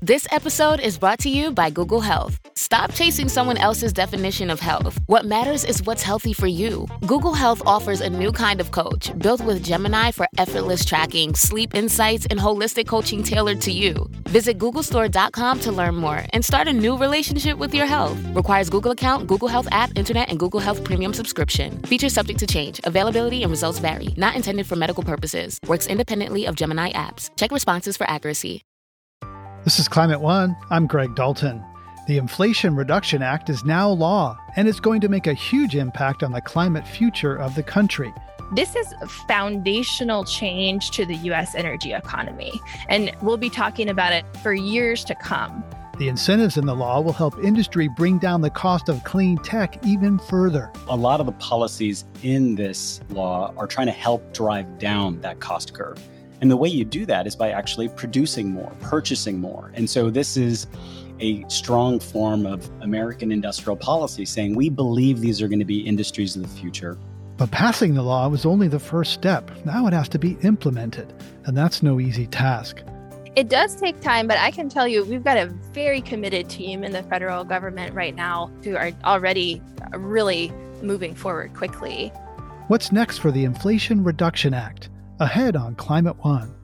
This episode is brought to you by Google Health. Stop chasing someone else's definition of health. What matters is what's healthy for you. Google Health offers a new kind of coach built with Gemini for effortless tracking, sleep insights, and holistic coaching tailored to you. Visit googlestore.com to learn more and start a new relationship with your health. Requires Google account, Google Health app, internet, and Google Health premium subscription. Features subject to change. Availability and results vary. Not intended for medical purposes. Works independently of Gemini apps. Check responses for accuracy. This is Climate One. I'm Greg Dalton. The Inflation Reduction Act is now law, and it's going to make a huge impact on the climate future of the country. This is a foundational change to the U.S. energy economy, and we'll be talking about it for years to come. The incentives in the law will help industry bring down the cost of clean tech even further. A lot of the policies in this law are trying to help drive down that cost curve. And the way you do that is by actually producing more, purchasing more. And so this is a strong form of American industrial policy saying we believe these are going to be industries of the future. But passing the law was only the first step. Now it has to be implemented, and that's no easy task. It does take time, but I can tell you we've got a very committed team in the federal government right now who are already really moving forward quickly. What's next for the Inflation Reduction Act? Ahead on Climate One.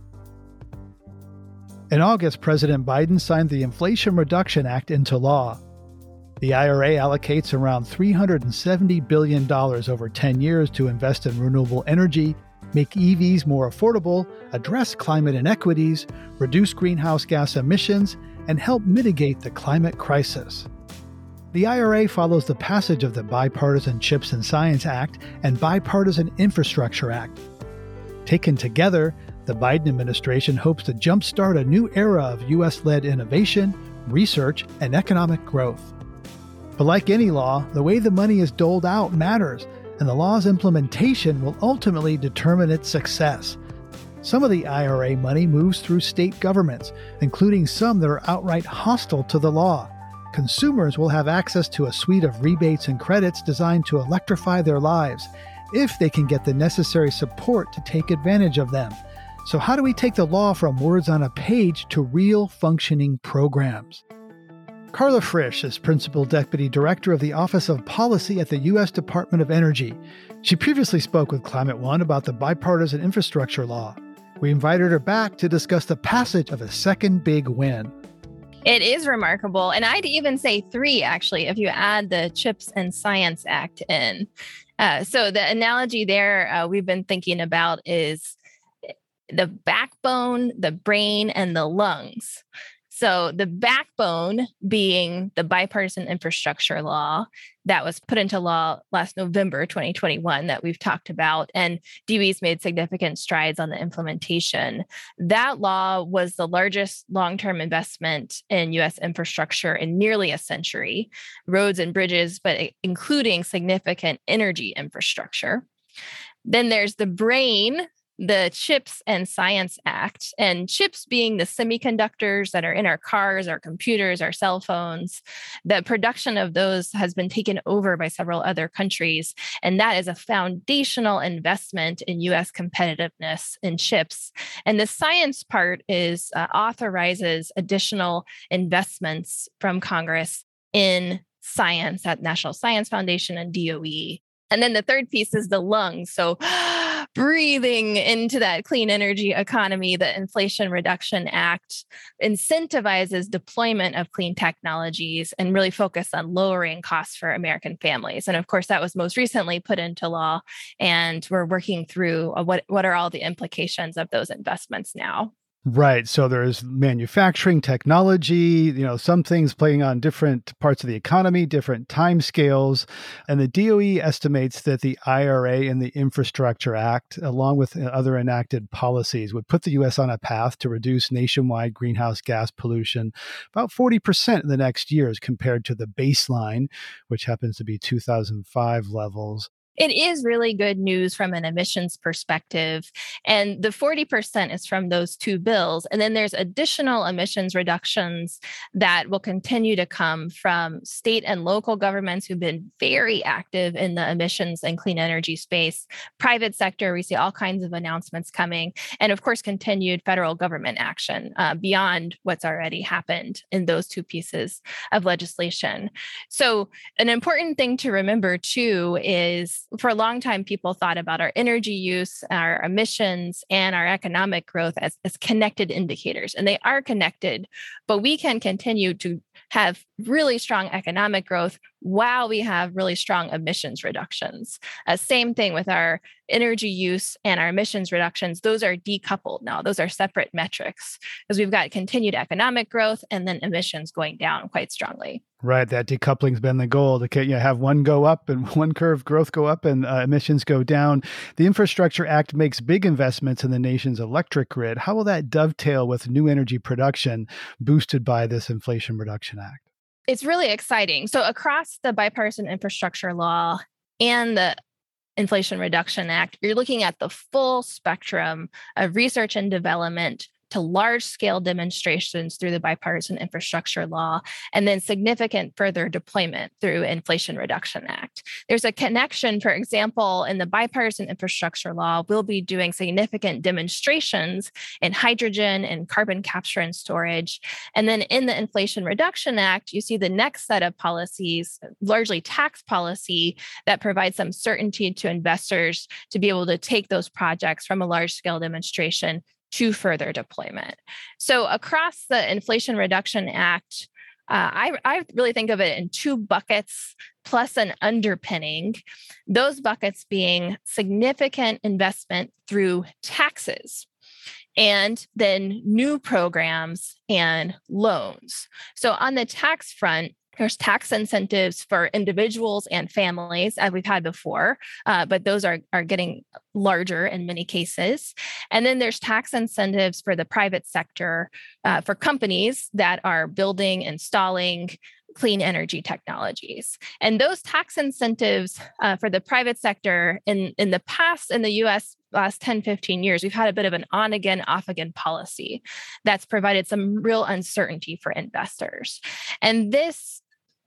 In August, President Biden signed the Inflation Reduction Act into law. The IRA allocates around $370 billion over 10 years to invest in renewable energy, make EVs more affordable, address climate inequities, reduce greenhouse gas emissions, and help mitigate the climate crisis. The IRA follows the passage of the Bipartisan CHIPS and Science Act and Bipartisan Infrastructure Act. Taken together, the Biden administration hopes to jumpstart a new era of U.S.-led innovation, research, and economic growth. But like any law, the way the money is doled out matters, and the law's implementation will ultimately determine its success. Some of the IRA money moves through state governments, including some that are outright hostile to the law. Consumers will have access to a suite of rebates and credits designed to electrify their lives, if they can get the necessary support to take advantage of them. So how do we take the law from words on a page to real functioning programs? Carla Frisch is Principal Deputy Director of the Office of Policy at the U.S. Department of Energy. She previously spoke with Climate One about the bipartisan infrastructure law. We invited her back to discuss the passage of a second big win. It is remarkable, and I'd even say three, actually, if you add the CHIPS and Science Act in. So the analogy there we've been thinking about is the backbone, the brain, and the lungs. So the backbone being the bipartisan infrastructure law that was put into law last November 2021 that we've talked about, and DOE's made significant strides on the implementation. That law was the largest long-term investment in U.S. infrastructure in nearly a century, roads and bridges, but including significant energy infrastructure. Then there's the brain, the CHIPS and Science Act, and chips being the semiconductors that are in our cars, our computers, our cell phones. The production of those has been taken over by several other countries, and that is a foundational investment in U.S. competitiveness in chips. And the science part is authorizes additional investments from Congress in science at National Science Foundation and DOE. And then the third piece is the lungs. So breathing into that clean energy economy, the Inflation Reduction Act incentivizes deployment of clean technologies and really focus on lowering costs for American families. And of course, that was most recently put into law, and we're working through what are all the implications of those investments now. Right. So there's manufacturing, technology, some things playing on different parts of the economy, different timescales. And the DOE estimates that the IRA and the Infrastructure Act, along with other enacted policies, would put the U.S. on a path to reduce nationwide greenhouse gas pollution about 40% in the next years compared to the baseline, which happens to be 2005 levels. It is really good news from an emissions perspective. And the 40% is from those two bills. And then there's additional emissions reductions that will continue to come from state and local governments who've been very active in the emissions and clean energy space. Private sector, we see all kinds of announcements coming. And of course, continued federal government action beyond what's already happened in those two pieces of legislation. So an important thing to remember too is for a long time, people thought about our energy use, our emissions, and our economic growth as connected indicators. And they are connected, but we can continue to have really strong economic growth while we have really strong emissions reductions. Same thing with our energy use and our emissions reductions. Those are decoupled now. Those are separate metrics because we've got continued economic growth and then emissions going down quite strongly. Right. That decoupling's been the goal to have one go up and one curve growth go up and emissions go down. The Infrastructure Act makes big investments in the nation's electric grid. How will that dovetail with new energy production boosted by this Inflation Reduction Act? It's really exciting. So across the bipartisan infrastructure law and the Inflation Reduction Act, you're looking at the full spectrum of research and development to large-scale demonstrations through the bipartisan infrastructure law, and then significant further deployment through Inflation Reduction Act. There's a connection, for example, in the bipartisan infrastructure law, we'll be doing significant demonstrations in hydrogen and carbon capture and storage. And then in the Inflation Reduction Act, you see the next set of policies, largely tax policy, that provides some certainty to investors to be able to take those projects from a large-scale demonstration to further deployment. So across the Inflation Reduction Act, I really think of it in two buckets plus an underpinning, those buckets being significant investment through taxes and then new programs and loans. So on the tax front, there's tax incentives for individuals and families, as we've had before, but those are getting larger in many cases. And then there's tax incentives for the private sector, for companies that are building, installing clean energy technologies. And those tax incentives for the private sector in the past in the US, last 10, 15 years, we've had a bit of an on-again, off-again policy that's provided some real uncertainty for investors. And this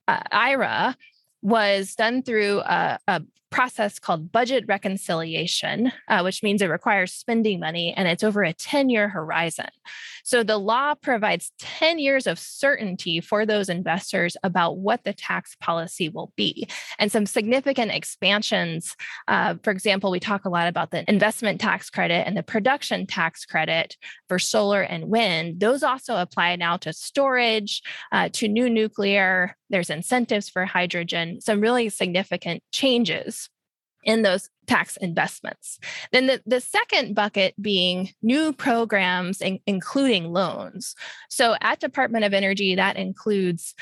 IRA was done through a process called budget reconciliation, which means it requires spending money and it's over a 10-year horizon. So the law provides 10 years of certainty for those investors about what the tax policy will be. And some significant expansions, for example, we talk a lot about the investment tax credit and the production tax credit for solar and wind. Those also apply now to storage, to new nuclear. There's incentives for hydrogen, some really significant changes in those tax investments. Then the second bucket being new programs, including loans. So at Department of Energy, that includes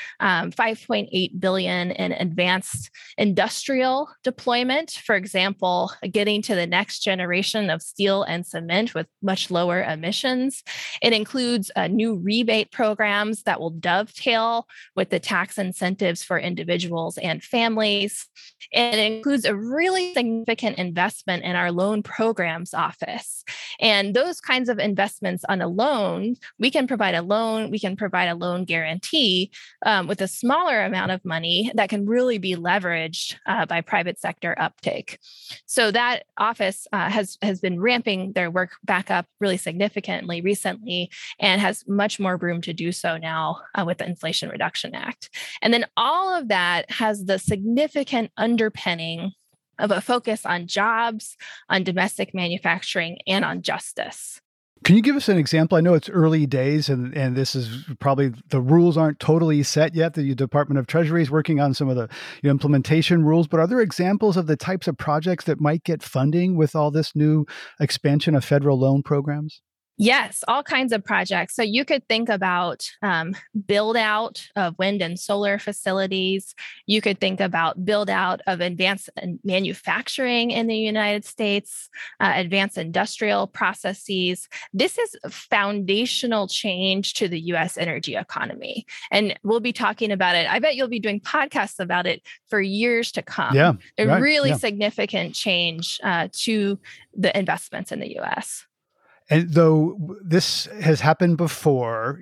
$5.8 billion in advanced industrial deployment. For example, getting to the next generation of steel and cement with much lower emissions. It includes new rebate programs that will dovetail with the tax incentives for individuals and families. And it includes a really significant investment in our loan programs office. And those kinds of investments on a loan, we can provide a loan guarantee with a smaller amount of money that can really be leveraged by private sector uptake. So that office has been ramping their work back up really significantly recently and has much more room to do so now with the Inflation Reduction Act. And then all of that has the significant underpinning of a focus on jobs, on domestic manufacturing, and on justice. Can you give us an example? I know it's early days and this is probably the rules aren't totally set yet. The Department of Treasury is working on some of the implementation rules, but are there examples of the types of projects that might get funding with all this new expansion of federal loan programs? Yes, all kinds of projects. So you could think about build out of wind and solar facilities. You could think about build out of advanced manufacturing in the United States, advanced industrial processes. This is a foundational change to the US energy economy. And we'll be talking about it. I bet you'll be doing podcasts about it for years to come. Yeah, A right. really significant change to the investments in the US. And though this has happened before,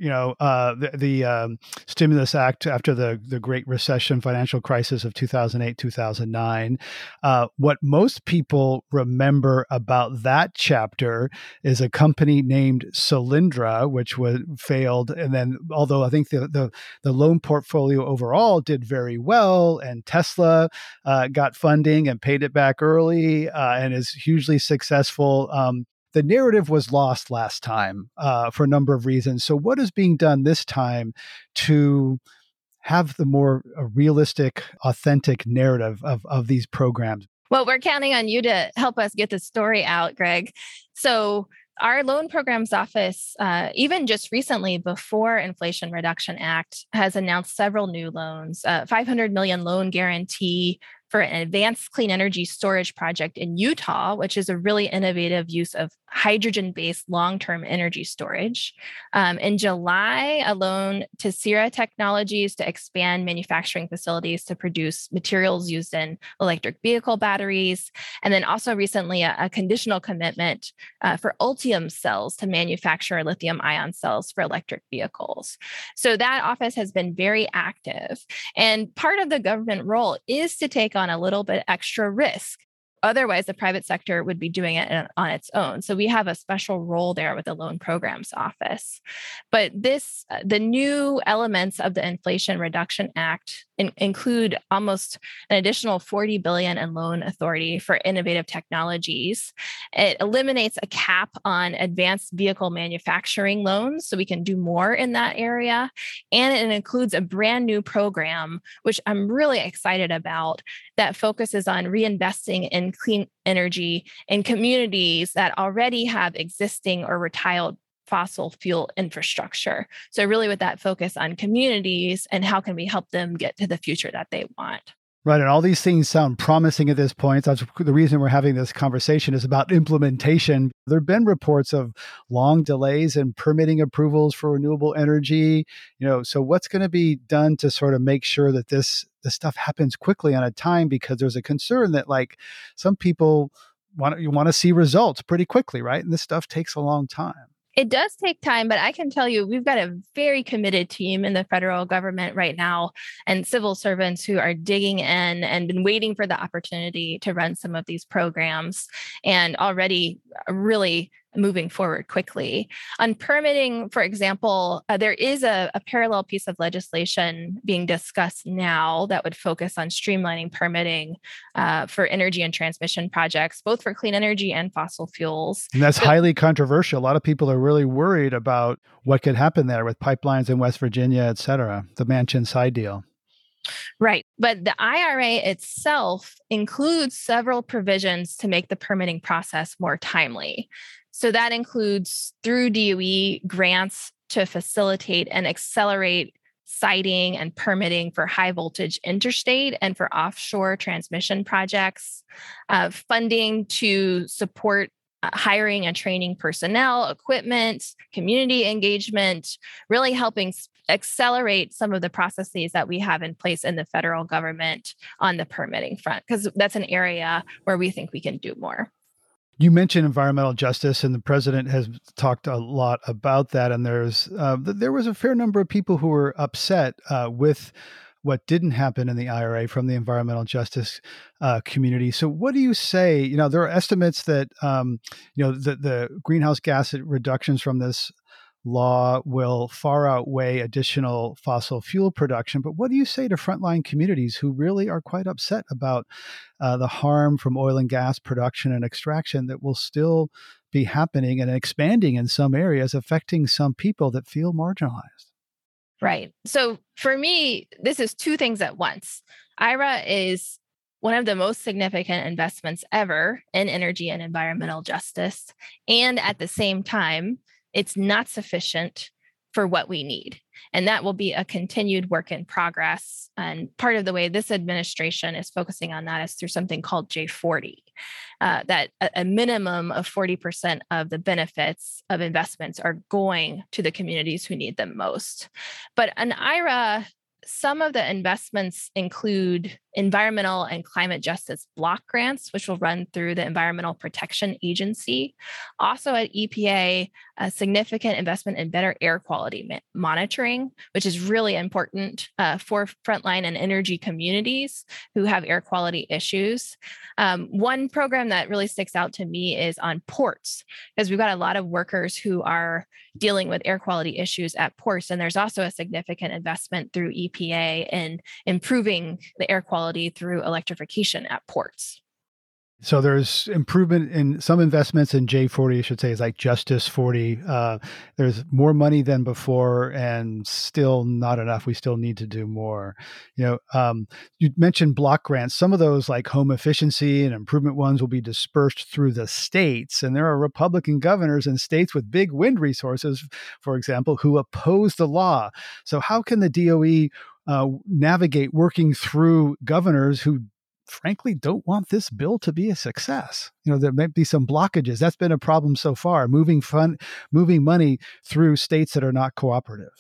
the Stimulus Act after the Great Recession financial crisis of 2008, 2009, what most people remember about that chapter is a company named Solyndra, which failed. And then, although I think the loan portfolio overall did very well, and Tesla got funding and paid it back early and is hugely successful. The narrative was lost last time for a number of reasons. So what is being done this time to have the more realistic, authentic narrative of these programs? Well, we're counting on you to help us get the story out, Greg. So our loan programs office, even just recently before Inflation Reduction Act, has announced several new loans, $500 million loan guarantee for an advanced clean energy storage project in Utah, which is a really innovative use of hydrogen-based long-term energy storage. In July, a loan to Sierra Technologies to expand manufacturing facilities to produce materials used in electric vehicle batteries. And then also recently, a conditional commitment for Ultium cells to manufacture lithium-ion cells for electric vehicles. So that office has been very active. And part of the government role is to take on a little bit extra risk. Otherwise, the private sector would be doing it on its own. So we have a special role there with the Loan Programs Office. But the new elements of the Inflation Reduction Act include almost an additional $40 billion in loan authority for innovative technologies. It eliminates a cap on advanced vehicle manufacturing loans, so we can do more in that area. And it includes a brand new program, which I'm really excited about, that focuses on reinvesting in clean energy in communities that already have existing or retired fossil fuel infrastructure. So really with that focus on communities and how can we help them get to the future that they want. Right. And all these things sound promising at this point. That's the reason we're having this conversation is about implementation. There have been reports of long delays in permitting approvals for renewable energy. So what's going to be done to sort of make sure that this stuff happens quickly on a time? Because there's a concern that some people want to see results pretty quickly, right? And this stuff takes a long time. It does take time, but I can tell you we've got a very committed team in the federal government right now and civil servants who are digging in and been waiting for the opportunity to run some of these programs and already really moving forward quickly. On permitting, for example, there is a parallel piece of legislation being discussed now that would focus on streamlining permitting for energy and transmission projects, both for clean energy and fossil fuels. And that's highly controversial. A lot of people are really worried about what could happen there with pipelines in West Virginia, et cetera, the Manchin side deal. Right. But the IRA itself includes several provisions to make the permitting process more timely. So that includes through DOE grants to facilitate and accelerate siting and permitting for high voltage interstate and for offshore transmission projects, funding to support hiring and training personnel, equipment, community engagement, really helping accelerate some of the processes that we have in place in the federal government on the permitting front, because that's an area where we think we can do more. You mentioned environmental justice, and the president has talked a lot about that. And there was a fair number of people who were upset with what didn't happen in the IRA from the environmental justice community. So what do you say? There are estimates that, the greenhouse gas reductions from this law will far outweigh additional fossil fuel production. But what do you say to frontline communities who really are quite upset about the harm from oil and gas production and extraction that will still be happening and expanding in some areas, affecting some people that feel marginalized? Right. So for me, this is two things at once. IRA is one of the most significant investments ever in energy and environmental justice. And at the same time, it's not sufficient for what we need. And that will be a continued work in progress. And part of the way this administration is focusing on that is through something called J40, that a minimum of 40% of the benefits of investments are going to the communities who need them most. But an IRA, some of the investments include environmental and climate justice block grants, which will run through the Environmental Protection Agency. Also at EPA, a significant investment in better air quality monitoring, which is really important for frontline and energy communities who have air quality issues. One program that really sticks out to me is on ports, because we've got a lot of workers who are dealing with air quality issues at ports. And there's also a significant investment through EPA in improving the air quality through electrification at ports. So there's improvement in some investments in J40, I should say, is like Justice 40. There's more money than before and still not enough. We still need to do more. You mentioned block grants. Some of those like home efficiency and improvement ones will be dispersed through the states. And there are Republican governors in states with big wind resources, for example, who oppose the law. So how can the DOE navigate working through governors who frankly don't want this bill to be a success? There might be some blockages. That's been a problem so far, moving money through states that are not cooperative.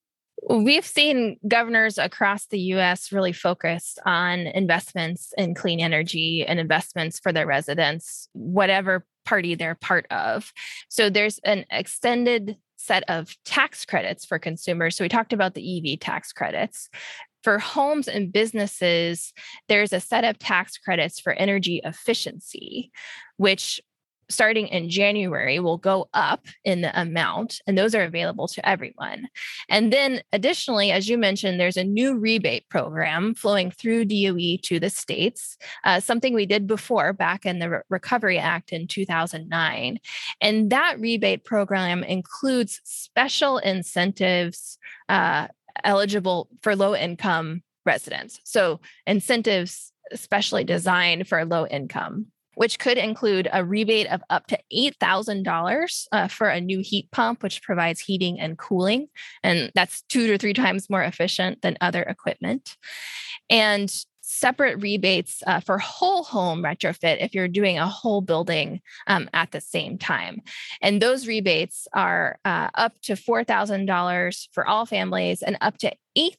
We've seen governors across the U.S. really focused on investments in clean energy and investments for their residents, whatever party they're part of. So there's an extended set of tax credits for consumers. So we talked about the EV tax credits. For homes and businesses, there's a set of tax credits for energy efficiency, which starting in January will go up in the amount, and those are available to everyone. And then additionally, as you mentioned, there's a new rebate program flowing through DOE to the states, something we did before back in the Recovery Act in 2009. And that rebate program includes special incentives eligible for low-income residents. So incentives especially designed for low income, which could include a rebate of up to $8,000 for a new heat pump, which provides heating and cooling. And that's 2 to 3 times more efficient than other equipment. And separate rebates for whole home retrofit if you're doing a whole building at the same time. And those rebates are up to $4,000 for all families and up to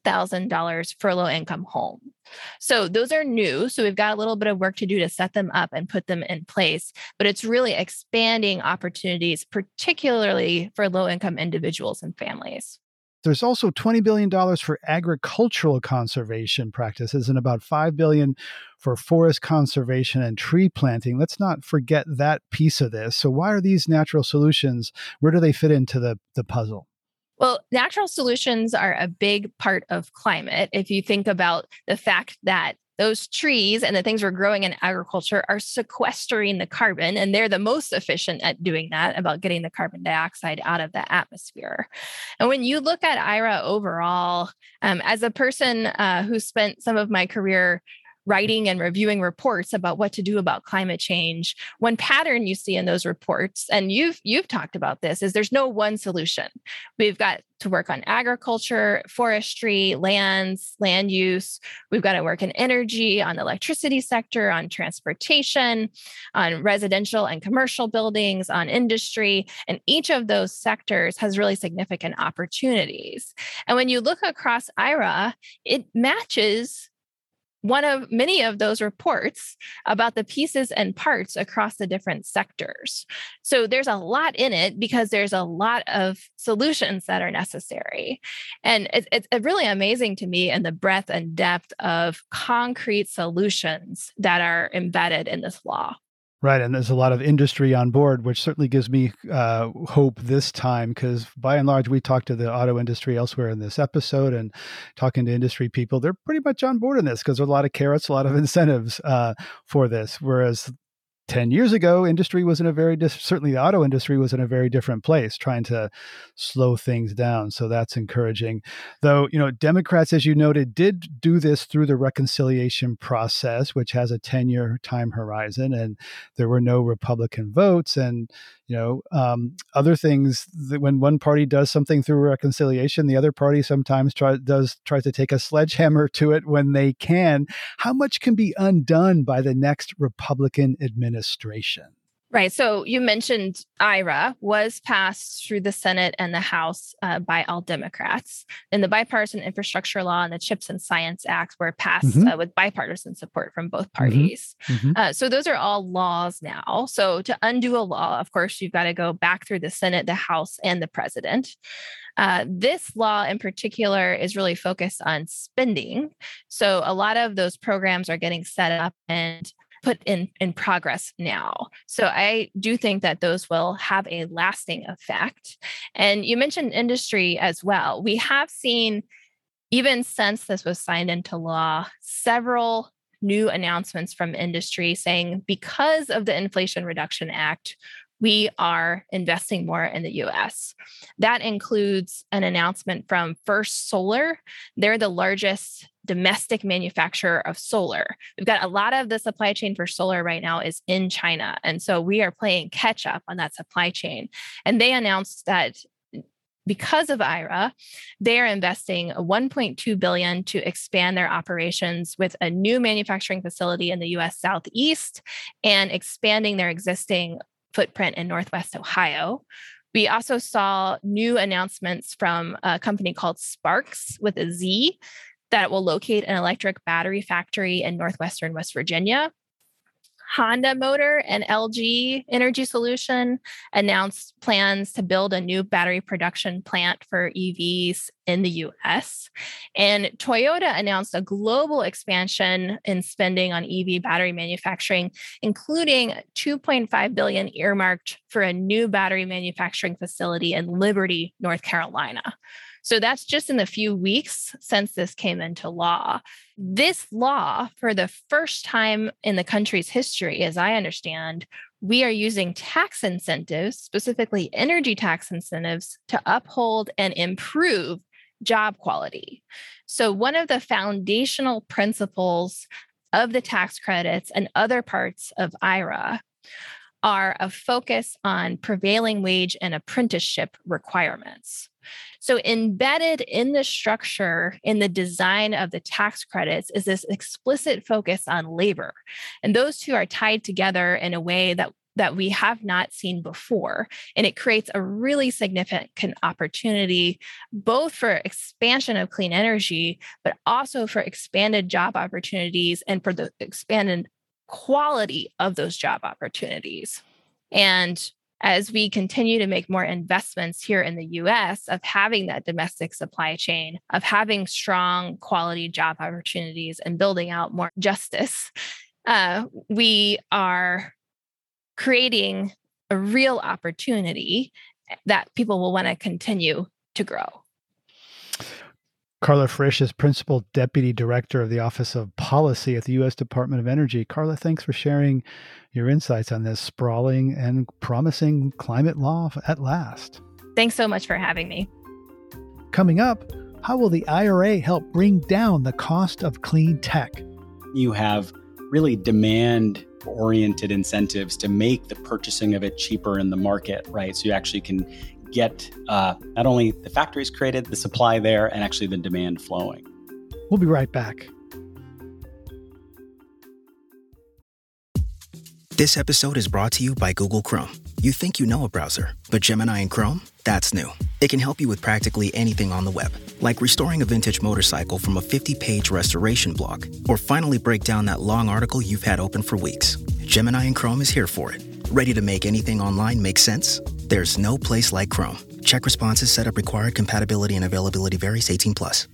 $8,000 for a low-income home. So those are new. So we've got a little bit of work to do to set them up and put them in place. But it's really expanding opportunities, particularly for low-income individuals and families. There's also $20 billion for agricultural conservation practices and about $5 billion for forest conservation and tree planting. Let's not forget that piece of this. So why are these natural solutions, where do they fit into the puzzle? Well, natural solutions are a big part of climate. If you think about the fact that those trees and the things we're growing in agriculture are sequestering the carbon, and they're the most efficient at doing that, about getting the carbon dioxide out of the atmosphere. And when you look at IRA overall, as a person who spent some of my career writing and reviewing reports about what to do about climate change, one pattern you see in those reports, and you've talked about this, is there's no one solution. We've got to work on agriculture, forestry, land use. We've got to work in energy, on the electricity sector, on transportation, on residential and commercial buildings, on industry. And each of those sectors has really significant opportunities. And when you look across IRA, it matches one of many of those reports about the pieces and parts across the different sectors. So there's a lot in it because there's a lot of solutions that are necessary. And it's really amazing to me in the breadth and depth of concrete solutions that are embedded in this law. Right. And there's a lot of industry on board, which certainly gives me hope this time, because by and large, we talked to the auto industry elsewhere in this episode, and talking to industry people, they're pretty much on board in this because there are a lot of carrots, a lot of incentives for this. Whereas 10 years ago, industry was in a certainly the auto industry was in a very different place, trying to slow things down. So that's encouraging. Though, Democrats, as you noted, did do this through the reconciliation process, which has a 10-year time horizon, and there were no Republican votes. And, other things, that when one party does something through reconciliation, the other party sometimes tries to take a sledgehammer to it when they can. How much can be undone by the next Republican administration? Right. So you mentioned IRA was passed through the Senate and the House by all Democrats. And the Bipartisan Infrastructure Law and the CHIPS and Science Act were passed with bipartisan support from both parties. So those are all laws now. So to undo a law, of course, you've got to go back through the Senate, the House, and the president. This law in particular is really focused on spending. So a lot of those programs are getting set up and put in progress now. So I do think that those will have a lasting effect. And you mentioned industry as well. We have seen, even since this was signed into law, several new announcements from industry saying because of the Inflation Reduction Act, we are investing more in the U.S. That includes an announcement from First Solar. They're the largest domestic manufacturer of solar. We've got a lot of the supply chain for solar right now is in China. And so we are playing catch up on that supply chain. And they announced that because of IRA, they are investing $1.2 billion to expand their operations with a new manufacturing facility in the U.S. Southeast and expanding their existing footprint in Northwest Ohio. We also saw new announcements from a company called Sparks with a Z that will locate an electric battery factory in Northwestern West Virginia. Honda Motor and LG Energy Solution announced plans to build a new battery production plant for EVs in the US. And Toyota announced a global expansion in spending on EV battery manufacturing, including $2.5 billion earmarked for a new battery manufacturing facility in Liberty, North Carolina. So that's just in the few weeks since this came into law. This law, for the first time in the country's history, as I understand, we are using tax incentives, specifically energy tax incentives, to uphold and improve job quality. So one of the foundational principles of the tax credits and other parts of IRA are a focus on prevailing wage and apprenticeship requirements. So embedded in the structure, in the design of the tax credits, is this explicit focus on labor. And those two are tied together in a way that we have not seen before. And it creates a really significant opportunity, both for expansion of clean energy, but also for expanded job opportunities and for the expanded quality of those job opportunities. And as we continue to make more investments here in the US of having that domestic supply chain, of having strong quality job opportunities and building out more justice, we are creating a real opportunity that people will want to continue to grow. Carla Frisch is Principal Deputy Director of the Office of Policy at the U.S. Department of Energy. Carla, thanks for sharing your insights on this sprawling and promising climate law at last. Thanks so much for having me. Coming up, how will the IRA help bring down the cost of clean tech? You have really demand-oriented incentives to make the purchasing of it cheaper in the market, right? So you actually can get not only the factories created, the supply there, and actually the demand flowing. We'll be right back. This episode is brought to you by Google Chrome. You think you know a browser, but Gemini and Chrome? That's new. It can help you with practically anything on the web, like restoring a vintage motorcycle from a 50-page restoration blog, or finally break down that long article you've had open for weeks. Gemini and Chrome is here for it. Ready to make anything online make sense? There's no place like Chrome. Check responses, setup required, compatibility and availability varies, 18+.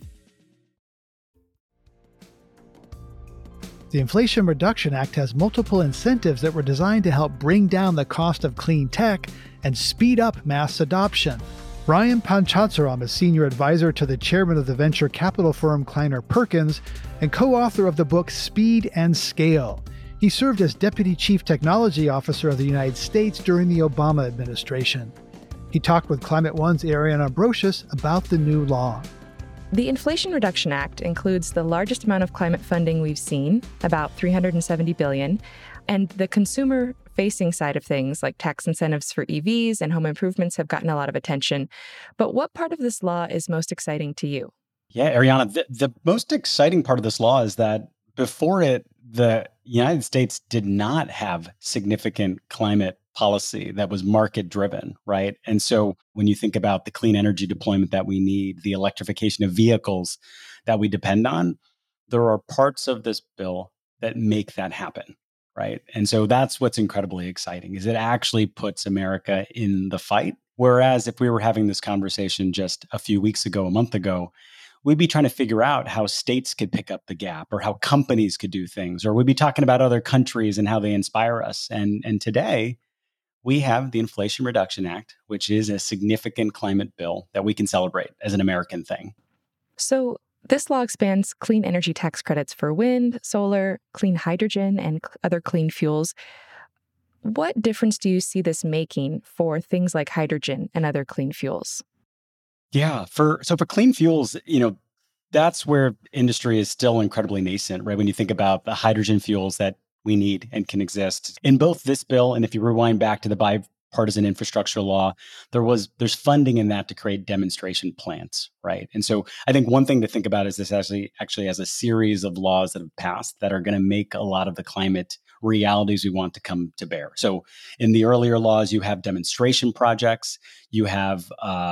The Inflation Reduction Act has multiple incentives that were designed to help bring down the cost of clean tech and speed up mass adoption. Ryan Panchadsaram is senior advisor to the chairman of the venture capital firm Kleiner Perkins and co-author of the book Speed and Scale. He served as Deputy Chief Technology Officer of the United States during the Obama administration. He talked with Climate One's Ariana Brocious about the new law. The Inflation Reduction Act includes the largest amount of climate funding we've seen, about $370 billion, and the consumer-facing side of things, like tax incentives for EVs and home improvements, have gotten a lot of attention. But what part of this law is most exciting to you? Yeah, Ariana, the most exciting part of this law is that before it, the United States did not have significant climate policy that was market driven, right? And so when you think about the clean energy deployment that we need, the electrification of vehicles that we depend on, there are parts of this bill that make that happen, right? And so that's what's incredibly exciting, is it actually puts America in the fight. Whereas if we were having this conversation just a few weeks ago, a month ago, we'd be trying to figure out how states could pick up the gap or how companies could do things, or we'd be talking about other countries and how they inspire us. And today, we have the Inflation Reduction Act, which is a significant climate bill that we can celebrate as an American thing. So this law expands clean energy tax credits for wind, solar, clean hydrogen, and other clean fuels. What difference do you see this making for things like hydrogen and other clean fuels? Yeah, for clean fuels, that's where industry is still incredibly nascent, right? When you think about the hydrogen fuels that we need and can exist. In both this bill, and if you rewind back to the bipartisan infrastructure law, there's funding in that to create demonstration plants, right? And so I think one thing to think about is this actually has a series of laws that have passed that are going to make a lot of the climate realities we want to come to bear. So in the earlier laws, you have demonstration projects, you have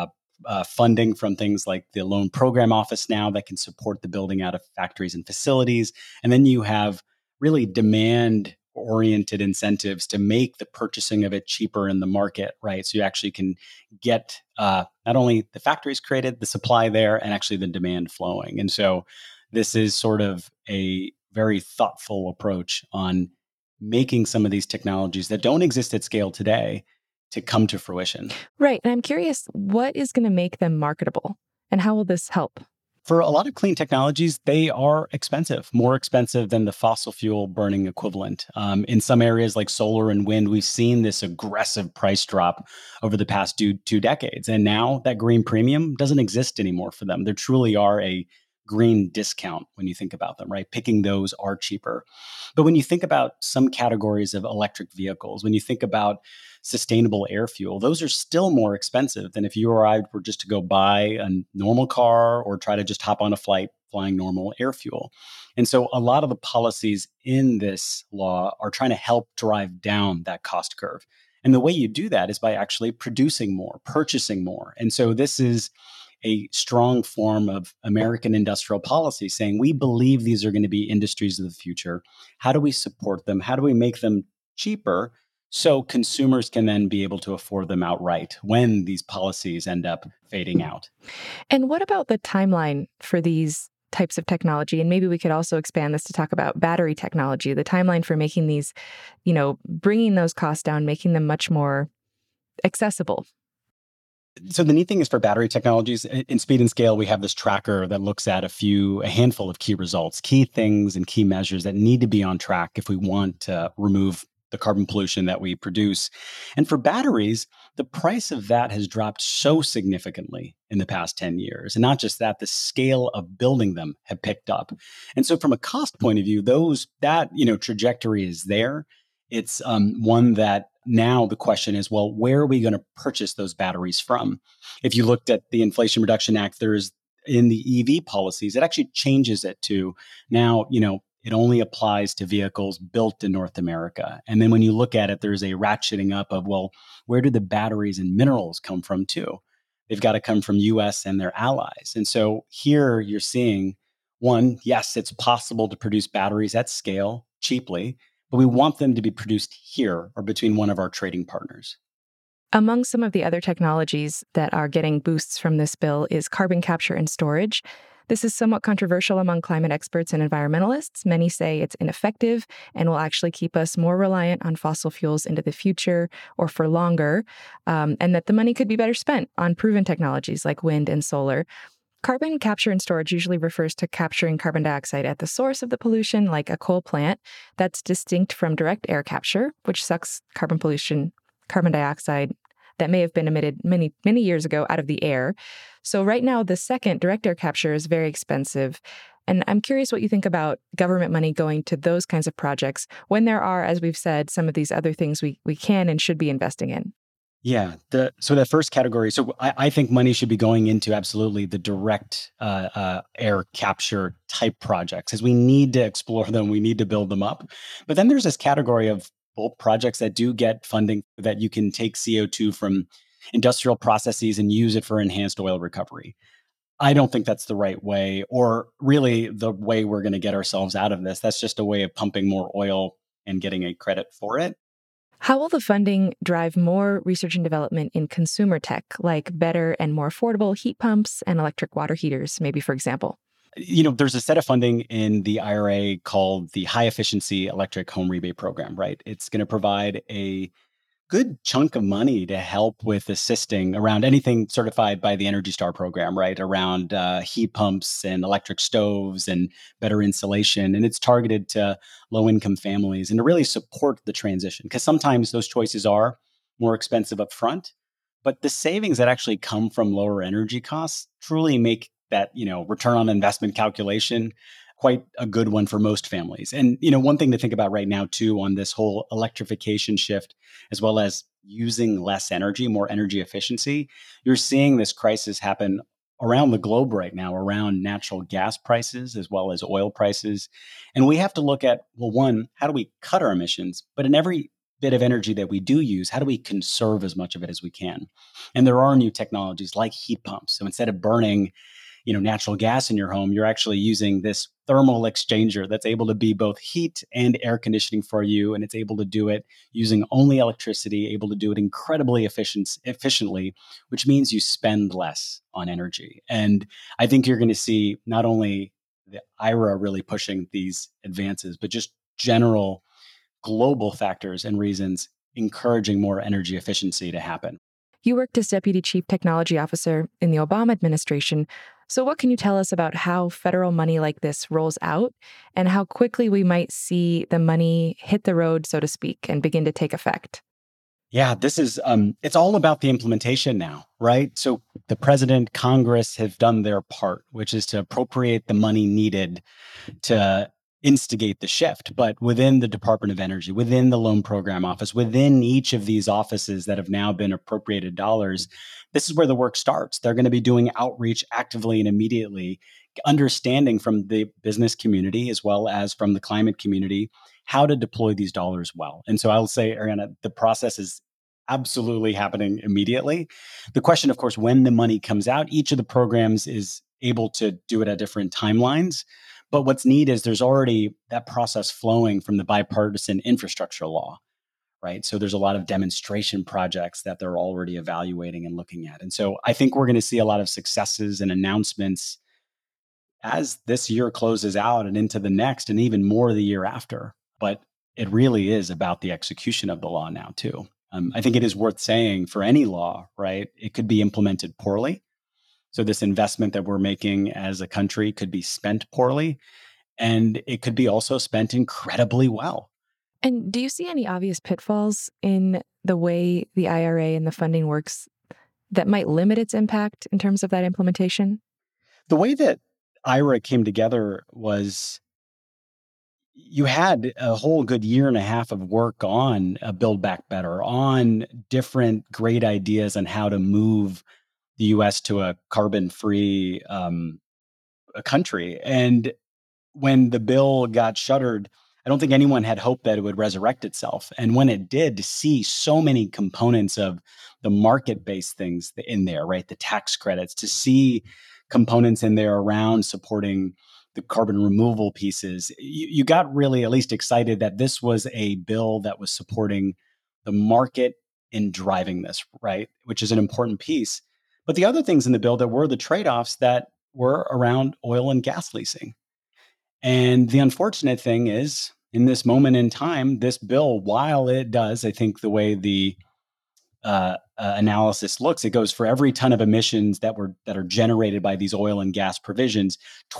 funding from things like the Loan Program Office now that can support the building out of factories and facilities, and then you have really demand-oriented incentives to make the purchasing of it cheaper in the market, right? So you actually can get not only the factories created, the supply there, and actually the demand flowing. And so this is sort of a very thoughtful approach on making some of these technologies that don't exist at scale today to come to fruition. Right. And I'm curious, what is going to make them marketable? And how will this help? For a lot of clean technologies, they are expensive, more expensive than the fossil fuel burning equivalent. In some areas like solar and wind, we've seen this aggressive price drop over the past two decades. And now that green premium doesn't exist anymore for them. There truly are a green discount when you think about them, right? Picking those are cheaper. But when you think about some categories of electric vehicles, when you think about sustainable air fuel, those are still more expensive than if you or I were just to go buy a normal car or try to just hop on a flight flying normal air fuel. And so a lot of the policies in this law are trying to help drive down that cost curve. And the way you do that is by actually producing more, purchasing more. And so this is a strong form of American industrial policy saying, we believe these are going to be industries of the future. How do we support them? How do we make them cheaper so consumers can then be able to afford them outright when these policies end up fading out? And what about the timeline for these types of technology? And maybe we could also expand this to talk about battery technology, the timeline for making these, bringing those costs down, making them much more accessible. So the neat thing is for battery technologies, in Speed and Scale, we have this tracker that looks at a handful of key results, key things and key measures that need to be on track if we want to remove the carbon pollution that we produce. And for batteries, the price of that has dropped so significantly in the past 10 years. And not just that, the scale of building them have picked up. And so from a cost point of view, that trajectory is there. It's one that now the question is, well, where are we going to purchase those batteries from? If you looked at the Inflation Reduction Act, there's in the EV policies, it actually changes it to now, it only applies to vehicles built in North America. And then when you look at it, there's a ratcheting up of, well, where do the batteries and minerals come from too? They've got to come from US and their allies. And so here you're seeing, one, yes, it's possible to produce batteries at scale cheaply, but we want them to be produced here or between one of our trading partners. Among some of the other technologies that are getting boosts from this bill is carbon capture and storage. This is somewhat controversial among climate experts and environmentalists. Many say it's ineffective and will actually keep us more reliant on fossil fuels into the future or for longer, and that the money could be better spent on proven technologies like wind and solar. Carbon capture and storage usually refers to capturing carbon dioxide at the source of the pollution, like a coal plant. That's distinct from direct air capture, which sucks carbon dioxide that may have been emitted many, many years ago out of the air. So right now, the second, direct air capture, is very expensive. And I'm curious what you think about government money going to those kinds of projects when there are, as we've said, some of these other things we can and should be investing in. Yeah. So that first category, so I think money should be going into absolutely the direct air capture type projects, as we need to explore them, we need to build them up. But then there's this category of both projects that do get funding that you can take CO2 from industrial processes and use it for enhanced oil recovery. I don't think that's the right way, or really the way we're going to get ourselves out of this. That's just a way of pumping more oil and getting a credit for it. How will the funding drive more research and development in consumer tech, like better and more affordable heat pumps and electric water heaters, maybe, for example? There's a set of funding in the IRA called the High Efficiency Electric Home Rebate Program, right? It's going to provide a good chunk of money to help with assisting around anything certified by the Energy Star program, right? Around heat pumps and electric stoves and better insulation. And it's targeted to low income families and to really support the transition, because sometimes those choices are more expensive up front. But the savings that actually come from lower energy costs truly make that, return on investment calculation quite a good one for most families. And, one thing to think about right now too, on this whole electrification shift, as well as using less energy, more energy efficiency, you're seeing this crisis happen around the globe right now, around natural gas prices as well as oil prices. And we have to look at, well, one, how do we cut our emissions? But in every bit of energy that we do use, how do we conserve as much of it as we can? And there are new technologies like heat pumps. So instead of burning natural gas in your home, you're actually using this thermal exchanger that's able to be both heat and air conditioning for you. And it's able to do it using only electricity, able to do it incredibly efficiently, which means you spend less on energy. And I think you're going to see not only the IRA really pushing these advances, but just general global factors and reasons encouraging more energy efficiency to happen. You worked as Deputy Chief Technology Officer in the Obama administration. So what can you tell us about how federal money like this rolls out and how quickly we might see the money hit the road, so to speak, and begin to take effect? Yeah, this is, it's all about the implementation now, right? So the president, Congress have done their part, which is to appropriate the money needed to instigate the shift. But within the Department of Energy, within the Loan Program Office, within each of these offices that have now been appropriated dollars, this is where the work starts. They're going to be doing outreach actively and immediately, understanding from the business community as well as from the climate community how to deploy these dollars well. And so I'll say, Ariana, the process is absolutely happening immediately. The question, of course, when the money comes out, each of the programs is able to do it at different timelines. But what's neat is there's already that process flowing from the bipartisan infrastructure law, right? So there's a lot of demonstration projects that they're already evaluating and looking at. And so I think we're going to see a lot of successes and announcements as this year closes out and into the next, and even more the year after. But it really is about the execution of the law now, too. I think it is worth saying for any law, right? It could be implemented poorly. So this investment that we're making as a country could be spent poorly, and it could be also spent incredibly well. And do you see any obvious pitfalls in the way the IRA and the funding works that might limit its impact in terms of that implementation? The way that IRA came together was you had a whole good year and a half of work on Build Back Better, on different great ideas on how to move the U.S. to a carbon-free country. And when the bill got shuttered, I don't think anyone had hoped that it would resurrect itself. And when it did, to see so many components of the market-based things in there, right? The tax credits, to see components in there around supporting the carbon removal pieces, you got really at least excited that this was a bill that was supporting the market in driving this, right? Which is an important piece. But the other things in the bill that were the trade-offs that were around oil and gas leasing. And the unfortunate thing is, in this moment in time, this bill, while it does, I think the way the analysis looks, it goes for every ton of emissions that are generated by these oil and gas provisions,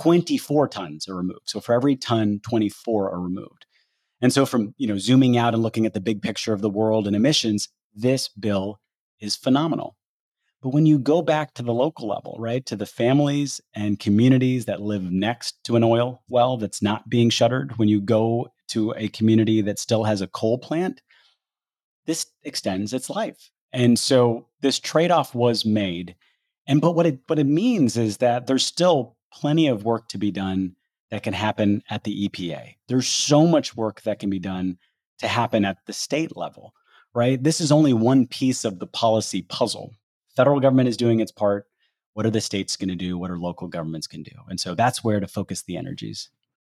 24 tons are removed. So for every ton, 24 are removed. And so from zooming out and looking at the big picture of the world and emissions, this bill is phenomenal. But when you go back to the local level, right, to the families and communities that live next to an oil well that's not being shuttered, when you go to a community that still has a coal plant, this extends its life. And so this trade-off was made. But what it means is that there's still plenty of work to be done that can happen at the EPA. There's so much work that can be done to happen at the state level, right? This is only one piece of the policy puzzle. Federal government is doing its part. What are the states going to do? What are local governments going to do? And so that's where to focus the energies.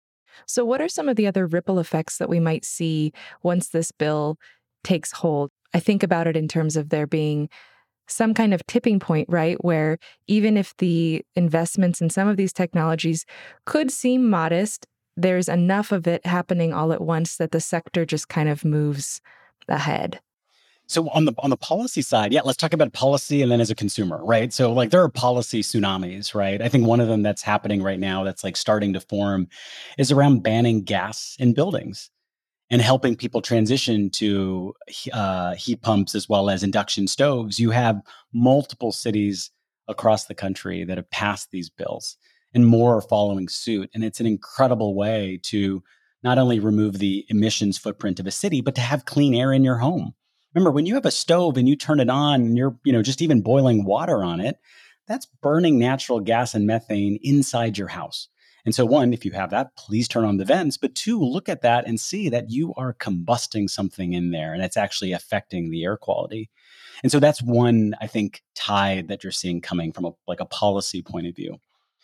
So what are some of the other ripple effects that we might see once this bill takes hold? I think about it in terms of there being some kind of tipping point, right? Where even if the investments in some of these technologies could seem modest, there's enough of it happening all at once that the sector just kind of moves ahead. So on the policy side, let's talk about policy and then as a consumer, right? So like there are policy tsunamis, right? I think one of them that's happening right now that's like starting to form is around banning gas in buildings and helping people transition to heat pumps as well as induction stoves. You have multiple cities across the country that have passed these bills and more are following suit. And it's an incredible way to not only remove the emissions footprint of a city, but to have clean air in your home. Remember, when you have a stove and you turn it on and you're, just even boiling water on it, that's burning natural gas and methane inside your house. And so one, if you have that, please turn on the vents. But two, look at that and see that you are combusting something in there and it's actually affecting the air quality. And so that's one, I think, tide that you're seeing coming from a policy point of view.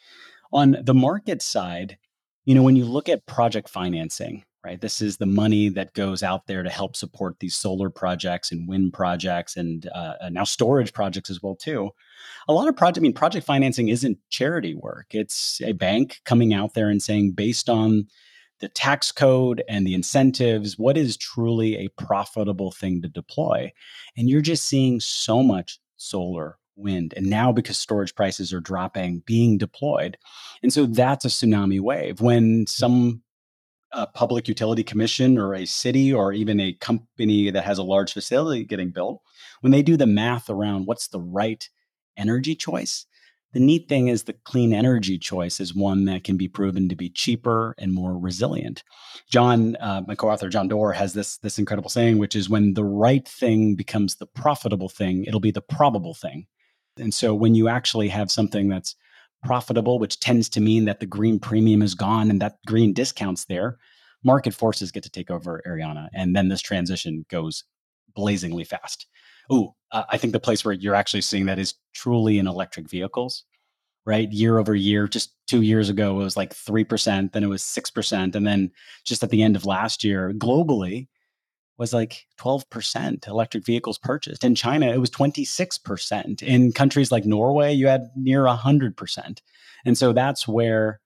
On the market side, when you look at project financing, right? This is the money that goes out there to help support these solar projects and wind projects and now storage projects as well too. A lot of project financing isn't charity work. It's a bank coming out there and saying, based on the tax code and the incentives, what is truly a profitable thing to deploy? And you're just seeing so much solar, wind, and now because storage prices are dropping, being deployed. And so that's a tsunami wave. When some public utility commission or a city or even a company that has a large facility getting built, when they do the math around what's the right energy choice, the neat thing is the clean energy choice is one that can be proven to be cheaper and more resilient. John, my co-author, John Doerr, has this incredible saying, which is when the right thing becomes the profitable thing, it'll be the probable thing. And so when you actually have something that's profitable, which tends to mean that the green premium is gone and that green discount's there, market forces get to take over Ariana. And then this transition goes blazingly fast. I think the place where you're actually seeing that is truly in electric vehicles, right? Year over year, just 2 years ago, it was like 3%, then it was 6%. And then just at the end of last year, globally, was like 12% electric vehicles purchased. In China, it was 26%. In countries like Norway, you had near 100%. And so that's where,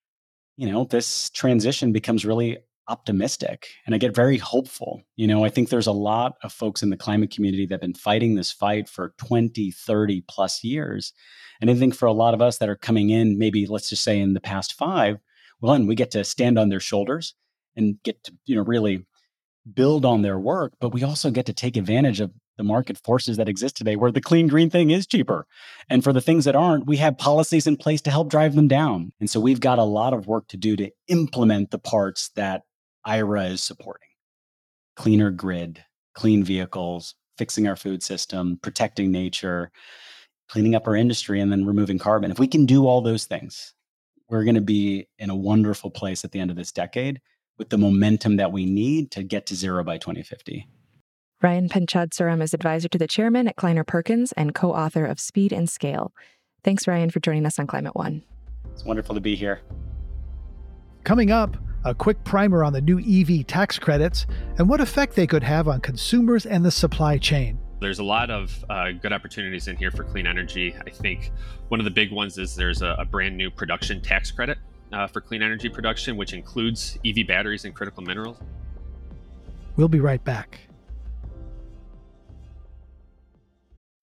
this transition becomes really optimistic. And I get very hopeful. I think there's a lot of folks in the climate community that have been fighting this fight for 20, 30 plus years. And I think for a lot of us that are coming in, maybe let's just say in the past 5, one, we get to stand on their shoulders and get to, really build on their work, but we also get to take advantage of the market forces that exist today where the clean green thing is cheaper. And for the things that aren't, we have policies in place to help drive them down. And so we've got a lot of work to do to implement the parts that IRA is supporting. Cleaner grid, clean vehicles, fixing our food system, protecting nature, cleaning up our industry, and then removing carbon. If we can do all those things, we're going to be in a wonderful place at the end of this decade with the momentum that we need to get to zero by 2050. Ryan Panchadsaram is advisor to the chairman at Kleiner Perkins and co-author of Speed and Scale. Thanks, Ryan, for joining us on Climate One. It's wonderful to be here. Coming up, a quick primer on the new EV tax credits and what effect they could have on consumers and the supply chain. There's a lot of good opportunities in here for clean energy. I think one of the big ones is there's a brand new production tax credit for clean energy production, which includes EV batteries and critical minerals. We'll be right back.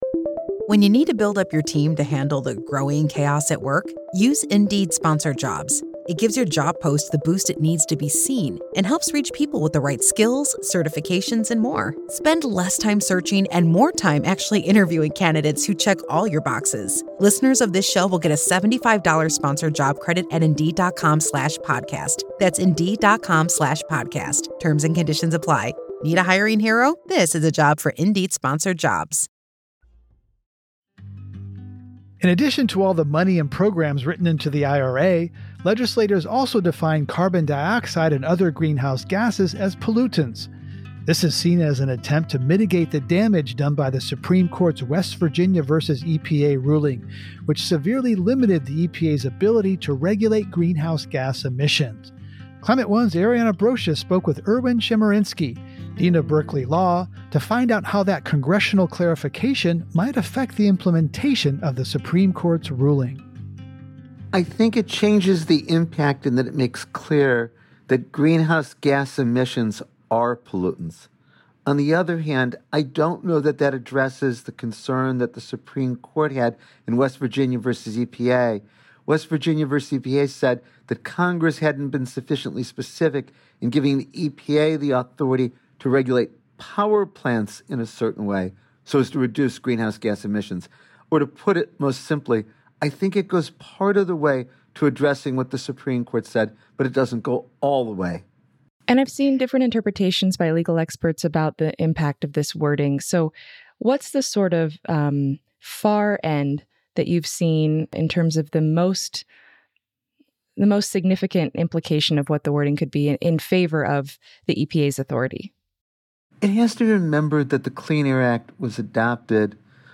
When you need to build up your team to handle the growing chaos at work, use Indeed Sponsored Jobs. It gives your job post the boost it needs to be seen and helps reach people with the right skills, certifications, and more. Spend less time searching and more time actually interviewing candidates who check all your boxes. Listeners of this show will get a $75 sponsored job credit at Indeed.com/podcast. That's Indeed.com/podcast. Terms and conditions apply. Need a hiring hero? This is a job for Indeed Sponsored Jobs. In addition to all the money and programs written into the IRA, legislators also define carbon dioxide and other greenhouse gases as pollutants. This is seen as an attempt to mitigate the damage done by the Supreme Court's West Virginia versus EPA ruling, which severely limited the EPA's ability to regulate greenhouse gas emissions. Climate One's Ariana Brocious spoke with Erwin Chemerinsky, Dean of Berkeley Law, to find out how that congressional clarification might affect the implementation of the Supreme Court's ruling. I think it changes the impact in that it makes clear that greenhouse gas emissions are pollutants. On the other hand, I don't know that that addresses the concern that the Supreme Court had in West Virginia versus EPA. West Virginia versus EPA said that Congress hadn't been sufficiently specific in giving the EPA the authority to regulate power plants in a certain way so as to reduce greenhouse gas emissions. Or to put it most simply, I think it goes part of the way to addressing what the Supreme Court said, but it doesn't go all the way. And I've seen different interpretations by legal experts about the impact of this wording. So what's the sort of far end that you've seen in terms of the most significant implication of what the wording could be in favor of the EPA's authority? It has to be remembered that the Clean Air Act was adopted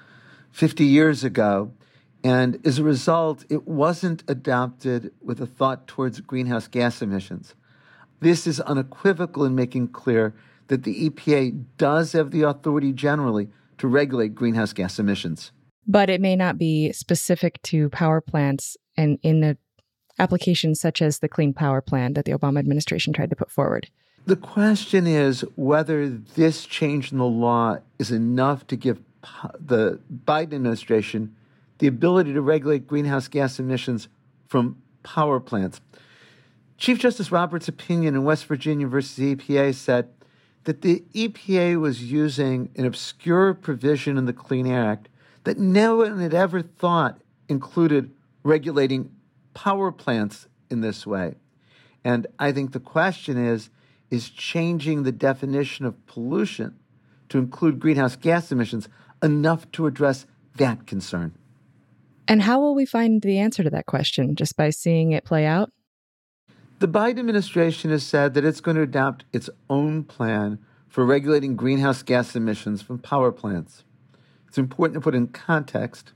50 years ago, and as a result, it wasn't adopted with a thought towards greenhouse gas emissions. This is unequivocal in making clear that the EPA does have the authority generally to regulate greenhouse gas emissions. But it may not be specific to power plants and in the applications such as the Clean Power Plan that the Obama administration tried to put forward. The question is whether this change in the law is enough to give the Biden administration the ability to regulate greenhouse gas emissions from power plants. Chief Justice Roberts' opinion in West Virginia versus EPA said that the EPA was using an obscure provision in the Clean Air Act that no one had ever thought included regulating power plants in this way. And I think the question is changing the definition of pollution to include greenhouse gas emissions enough to address that concern? And how will we find the answer to that question? Just by seeing it play out? The Biden administration has said that it's going to adopt its own plan for regulating greenhouse gas emissions from power plants. It's important to put in context.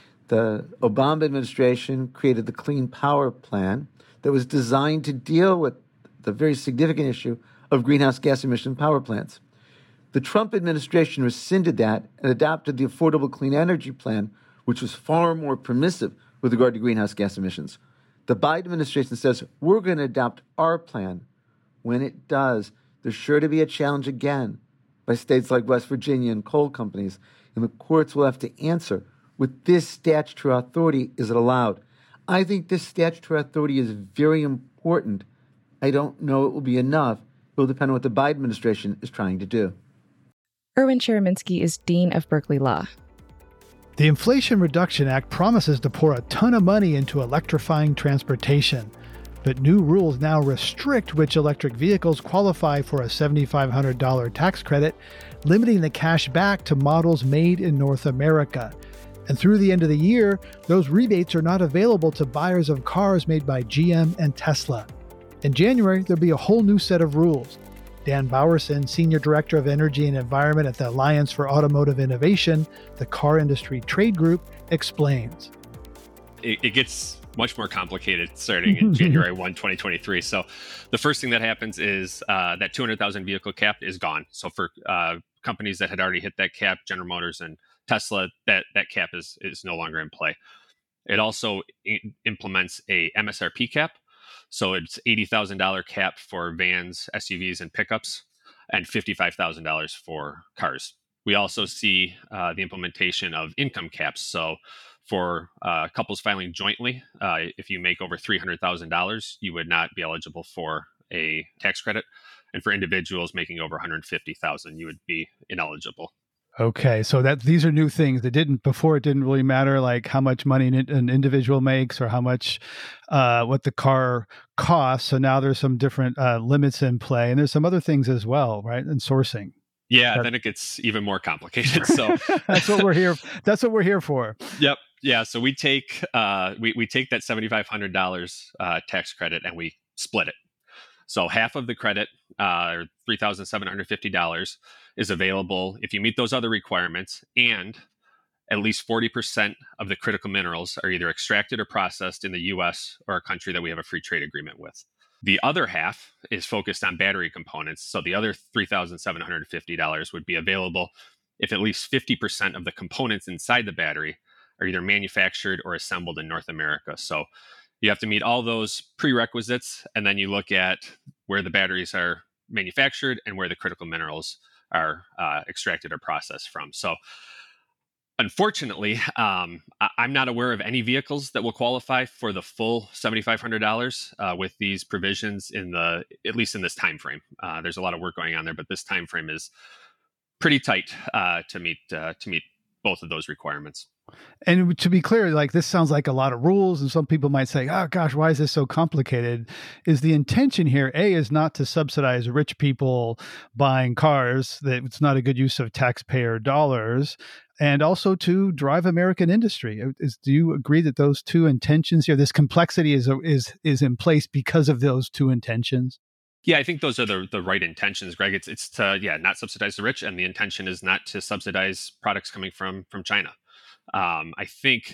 The Obama administration created the Clean Power Plan that was designed to deal with the very significant issue of greenhouse gas emission power plants. The Trump administration rescinded that and adopted the Affordable Clean Energy Plan, which was far more permissive with regard to greenhouse gas emissions. The Biden administration says, we're going to adopt our plan. When it does, there's sure to be a challenge again by states like West Virginia and coal companies, and the courts will have to answer, with this statutory authority, is it allowed? I think this statutory authority is very important. I don't know it will be enough. It will depend on what the Biden administration is trying to do. Erwin Chemerinsky is Dean of Berkeley Law. The Inflation Reduction Act promises to pour a ton of money into electrifying transportation, but new rules now restrict which electric vehicles qualify for a $7,500 tax credit, limiting the cash back to models made in North America. And through the end of the year, those rebates are not available to buyers of cars made by GM and Tesla. In January, there'll be a whole new set of rules. Dan Bowerson, Senior Director of Energy and Environment at the Alliance for Automotive Innovation, the car industry trade group, explains. It gets much more complicated starting in January 1, 2023. So the first thing that happens is that 200,000 vehicle cap is gone. So for companies that had already hit that cap, General Motors and Tesla, that cap is no longer in play. It also implements a MSRP cap. So it's $80,000 cap for vans, SUVs, and pickups, and $55,000 for cars. We also see the implementation of income caps. So for couples filing jointly, if you make over $300,000, you would not be eligible for a tax credit. And for individuals making over $150,000, you would be ineligible. Okay, so that these are new things that didn't before. It didn't really matter like how much money an individual makes or how much what the car costs. So now there's some different limits in play, and there's some other things as well, right? And sourcing. Yeah, then it gets even more complicated. So that's what we're here. That's what we're here for. Yep. Yeah. So we take we take that $7,500 tax credit and we split it. So half of the credit, or $3,750, is available if you meet those other requirements, and at least 40% of the critical minerals are either extracted or processed in the U.S. or a country that we have a free trade agreement with. The other half is focused on battery components. So the other $3,750 would be available if at least 50% of the components inside the battery are either manufactured or assembled in North America. So you have to meet all those prerequisites, and then you look at where the batteries are manufactured and where the critical minerals are extracted or processed from. So unfortunately, I'm not aware of any vehicles that will qualify for the full $7,500 with these provisions at least in this time frame. There's a lot of work going on there, but this time frame is pretty tight to meet both of those requirements. And to be clear, like this sounds like a lot of rules, and some people might say, "Oh gosh, why is this so complicated?" Is the intention here is not to subsidize rich people buying cars? That it's not a good use of taxpayer dollars, and also to drive American industry. Do you agree that those two intentions here, this complexity is in place because of those two intentions? Yeah, I think those are the right intentions, Greg. It's to not subsidize the rich, and the intention is not to subsidize products coming from China. I think,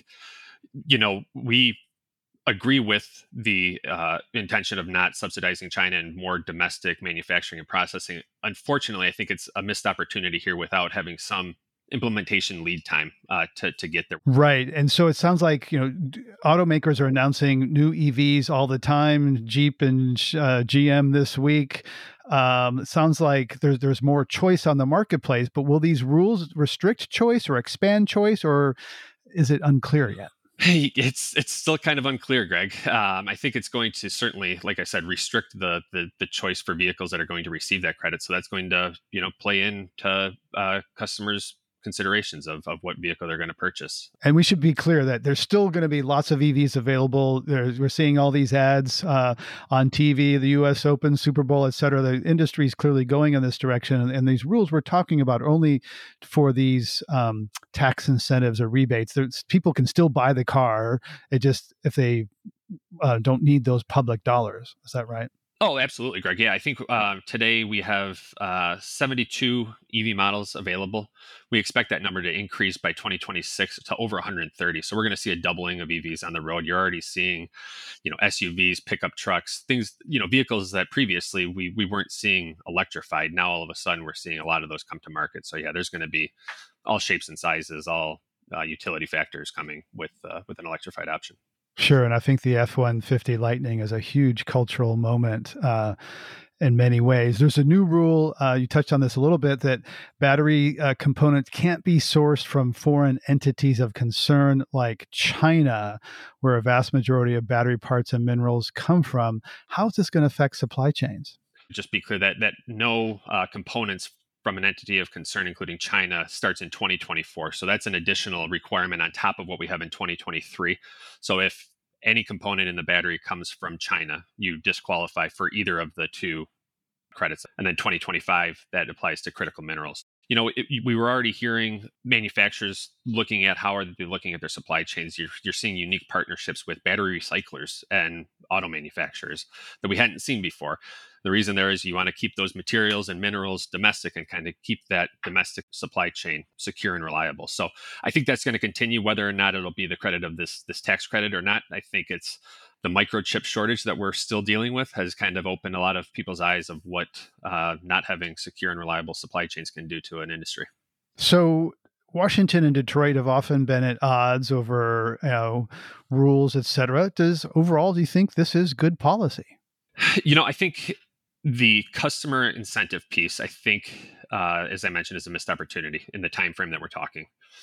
we agree with the intention of not subsidizing China and more domestic manufacturing and processing. Unfortunately, I think it's a missed opportunity here without having some implementation lead time to get there. Right. And so it sounds like, automakers are announcing new EVs all the time, Jeep and GM this week. It sounds like there's more choice on the marketplace, but will these rules restrict choice or expand choice, or is it unclear yet? It's still kind of unclear, Greg. I think it's going to certainly, like I said, restrict the choice for vehicles that are going to receive that credit. So that's going to, play into customers' considerations of what vehicle they're going to purchase. And we should be clear that there's still going to be lots of EVs available. We're seeing all these ads on TV, the US Open, Super Bowl, et cetera. The industry is clearly going in this direction. And these rules we're talking about are only for these tax incentives or rebates. People can still buy the car. It just, if they don't need those public dollars. Is that right? Oh, absolutely, Greg. Yeah, I think today we have 72 EV models available. We expect that number to increase by 2026 to over 130. So we're going to see a doubling of EVs on the road. You're already seeing, SUVs, pickup trucks, things, vehicles that previously we weren't seeing electrified. Now all of a sudden we're seeing a lot of those come to market. So yeah, there's going to be all shapes and sizes, all utility factors coming with an electrified option. Sure. And I think the F-150 Lightning is a huge cultural moment in many ways. There's a new rule, you touched on this a little bit, that battery components can't be sourced from foreign entities of concern like China, where a vast majority of battery parts and minerals come from. How is this going to affect supply chains? Just be clear that no components from an entity of concern, including China, starts in 2024. So that's an additional requirement on top of what we have in 2023. So if any component in the battery comes from China, you disqualify for either of the two credits. And then 2025, that applies to critical minerals. We were already hearing manufacturers looking at how are they looking at their supply chains. You're seeing unique partnerships with battery recyclers and auto manufacturers that we hadn't seen before. The reason there is you want to keep those materials and minerals domestic and kind of keep that domestic supply chain secure and reliable. So I think that's going to continue, whether or not it'll be the credit of this tax credit or not. I think it's the microchip shortage that we're still dealing with has kind of opened a lot of people's eyes of what not having secure and reliable supply chains can do to an industry. So Washington and Detroit have often been at odds over rules, et cetera. Do you think this is good policy? I think The customer incentive piece, I think, as I mentioned, is a missed opportunity in the time frame that we're talking.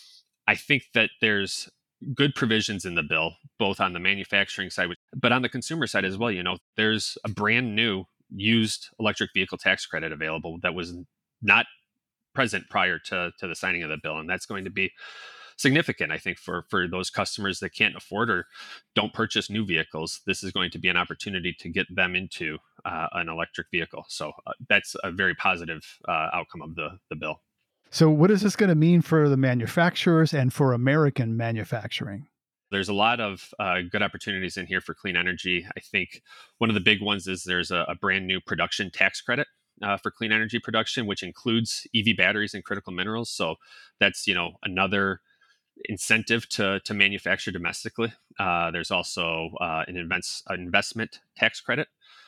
I think that there's good provisions in the bill, both on the manufacturing side, but on the consumer side as well. There's a brand new used electric vehicle tax credit available that was not present prior to the signing of the bill. And that's going to be significant, I think, for those customers that can't afford or don't purchase new vehicles. This is going to be an opportunity to get them into an electric vehicle. So that's a very positive outcome of the bill. So what is this going to mean for the manufacturers and for American manufacturing? There's a lot of good opportunities in here for clean energy. I think one of the big ones is there's a brand new production tax credit for clean energy production, which includes EV batteries and critical minerals. So that's, another incentive to manufacture domestically. There's also an investment tax credit.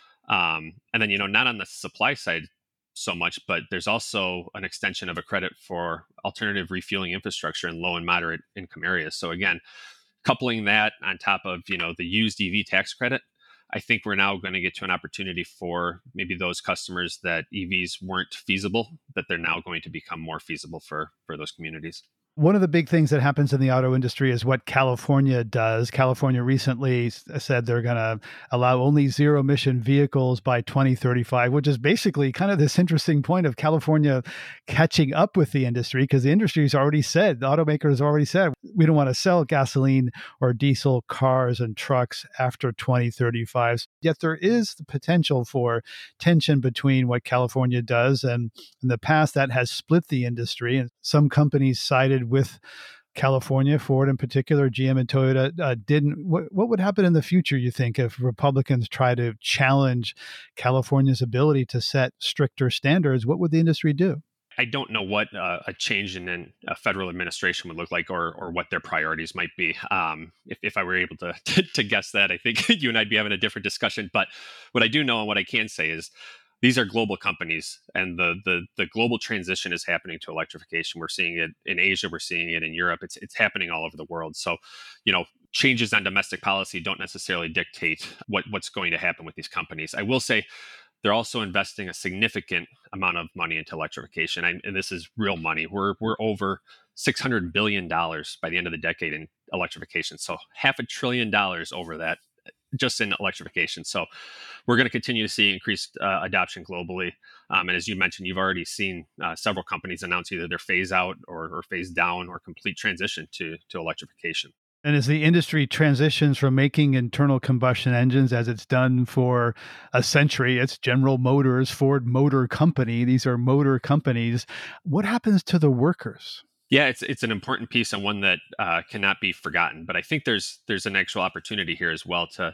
And then, not on the supply side so much, but there's also an extension of a credit for alternative refueling infrastructure in low and moderate income areas. So again, coupling that on top of, the used EV tax credit, I think we're now going to get to an opportunity for maybe those customers that EVs weren't feasible, that they're now going to become more feasible for those communities. One of the big things that happens in the auto industry is what California does. California recently said they're going to allow only zero-emission vehicles by 2035, which is basically kind of this interesting point of California catching up with the industry, because the industry's already said, the automakers already said, we don't want to sell gasoline or diesel cars and trucks after 2035. Yet there is the potential for tension between what California does, and in the past that has split the industry, and some companies sided with California, Ford in particular, GM and Toyota didn't. What would happen in the future, you think, if Republicans try to challenge California's ability to set stricter standards? What would the industry do? I don't know what a change in a federal administration would look like, or what their priorities might be. If I were able to guess that, I think you and I'd be having a different discussion. But what I do know and what I can say is these are global companies, and the global transition is happening to electrification. We're seeing it in Asia. We're seeing it in Europe. It's happening all over the world. So, changes on domestic policy don't necessarily dictate what's going to happen with these companies. I will say they're also investing a significant amount of money into electrification. And this is real money. We're over $600 billion by the end of the decade in electrification. So $500 billion over that just in electrification. So we're going to continue to see increased adoption globally. And as you mentioned, you've already seen several companies announce either their phase out or phase down or complete transition to electrification. And as the industry transitions from making internal combustion engines, as it's done for a century, it's General Motors, Ford Motor Company. These are motor companies. What happens to the workers? Yeah, it's an important piece and one that cannot be forgotten. But I think there's an actual opportunity here as well to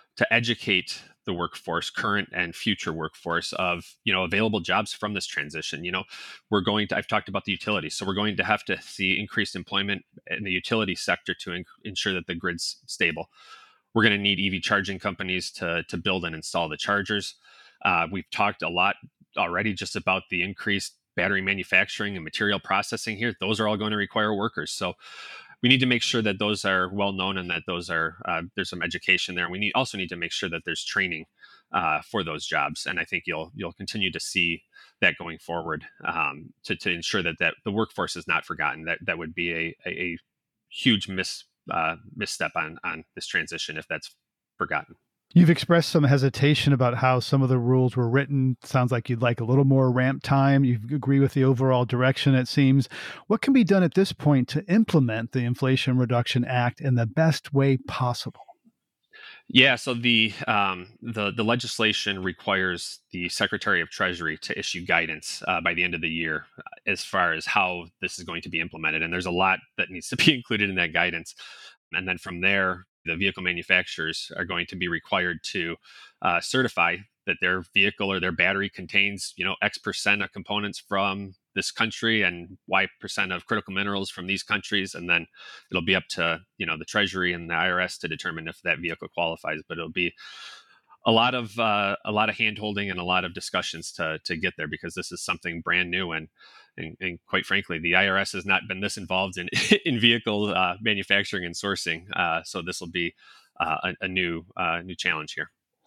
educate the workforce, current and future workforce, of available jobs from this transition. I've talked about the utilities, so we're going to have to see increased employment in the utility sector to ensure that the grid's stable. We're going to need EV charging companies to build and install the chargers. We've talked a lot already just about the increased battery manufacturing and material processing here. Those are all going to require workers. So we need to make sure that those are well known and that those are there's some education there. And we also need to make sure that there's training for those jobs. And I think you'll continue to see that going forward to ensure that the workforce is not forgotten. That would be a huge misstep on this transition if that's forgotten. You've expressed some hesitation about how some of the rules were written. Sounds like you'd like a little more ramp time. You agree with the overall direction, it seems. What can be done at this point to implement the Inflation Reduction Act in the best way possible? Yeah, so the legislation requires the Secretary of Treasury to issue guidance by the end of the year as far as how this is going to be implemented. And there's a lot that needs to be included in that guidance. And then from there, the vehicle manufacturers are going to be required to certify that their vehicle or their battery contains, X percent of components from this country and Y percent of critical minerals from these countries. And then it'll be up to, the Treasury and the IRS to determine if that vehicle qualifies. But it'll be a lot of hand holding and a lot of discussions to get there, because this is something brand new. And quite frankly, the IRS has not been this involved in vehicle manufacturing and sourcing. So this will be a new challenge here.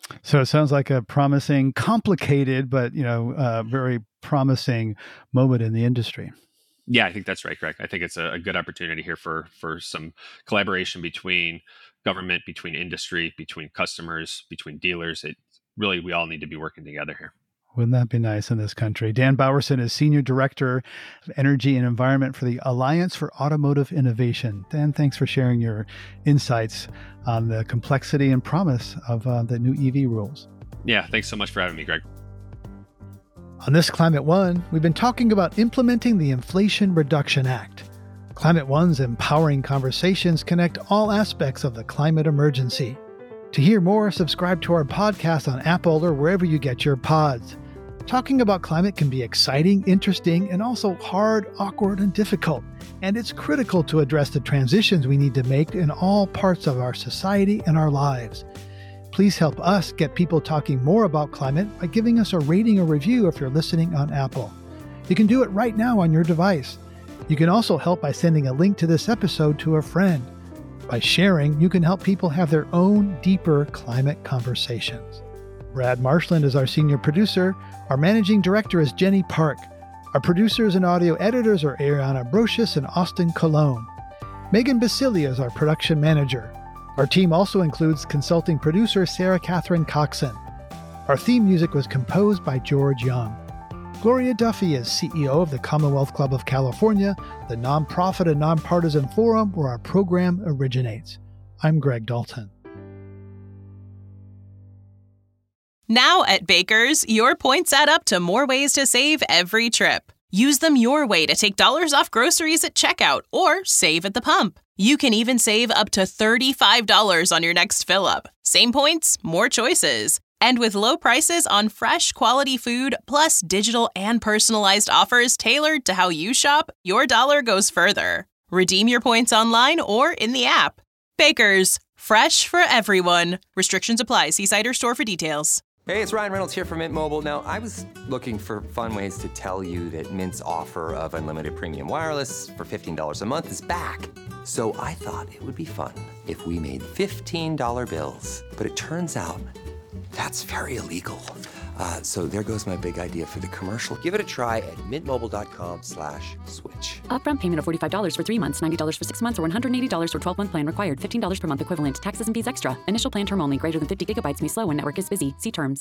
So it sounds like a promising, complicated, but very promising moment in the industry. Yeah, I think that's right, Greg. I think it's a good opportunity here for some collaboration between government, between industry, between customers, between dealers. We all need to be working together here. Wouldn't that be nice in this country? Dan Bowerson is Senior Director of Energy and Environment for the Alliance for Automotive Innovation. Dan, thanks for sharing your insights on the complexity and promise of the new EV rules. Yeah, thanks so much for having me, Greg. On this Climate One, we've been talking about implementing the Inflation Reduction Act. Climate One's empowering conversations connect all aspects of the climate emergency. To hear more, subscribe to our podcast on Apple or wherever you get your pods. Talking about climate can be exciting, interesting, and also hard, awkward, and difficult. And it's critical to address the transitions we need to make in all parts of our society and our lives. Please help us get people talking more about climate by giving us a rating or review if you're listening on Apple. You can do it right now on your device. You can also help by sending a link to this episode to a friend. By sharing, you can help people have their own deeper climate conversations. Brad Marshland is our senior producer. Our managing director is Jenny Park. Our producers and audio editors are Ariana Brocious and Austin Colon. Megan Basilia is our production manager. Our team also includes consulting producer Sarah Catherine Coxon. Our theme music was composed by George Young. Gloria Duffy is CEO of the Commonwealth Club of California, the nonprofit and nonpartisan forum where our program originates. I'm Greg Dalton. Now at Baker's, your points add up to more ways to save every trip. Use them your way to take dollars off groceries at checkout or save at the pump. You can even save up to $35 on your next fill-up. Same points, more choices. And with low prices on fresh, quality food, plus digital and personalized offers tailored to how you shop, your dollar goes further. Redeem your points online or in the app. Baker's, fresh for everyone. Restrictions apply. See site or store for details. Hey, it's Ryan Reynolds here from Mint Mobile. Now, I was looking for fun ways to tell you that Mint's offer of unlimited premium wireless for $15 a month is back. So I thought it would be fun if we made $15 bills. But it turns out that's very illegal. So there goes my big idea for the commercial. Give it a try at mintmobile.com/switch. Upfront payment of $45 for 3 months, $90 for 6 months, or $180 for 12-month plan required. $15 per month equivalent. Taxes and fees extra. Initial plan term only. Greater than 50 gigabytes may slow when network is busy. See terms.